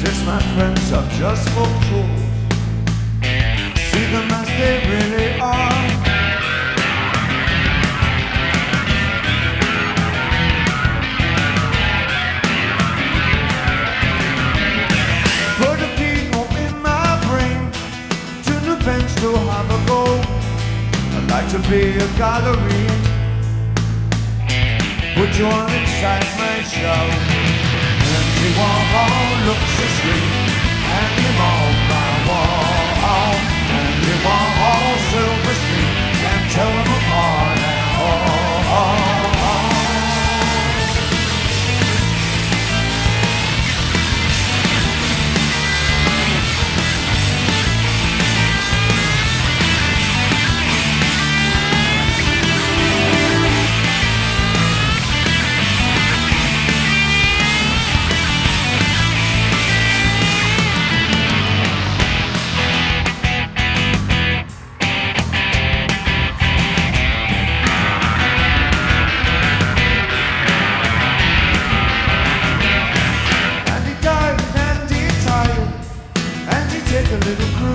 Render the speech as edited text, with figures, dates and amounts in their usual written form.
Just my friends are just for fools. See them as they really are. Put a keyhole in my brain, to the bench to have a go. I'd like to be a gallery. Put you on inside my show. Andy Warhol looks asleep. Andy Warhol, my wall. Andy Warhol, Silver Street. Can't tell them apart at all. Take a little cruise.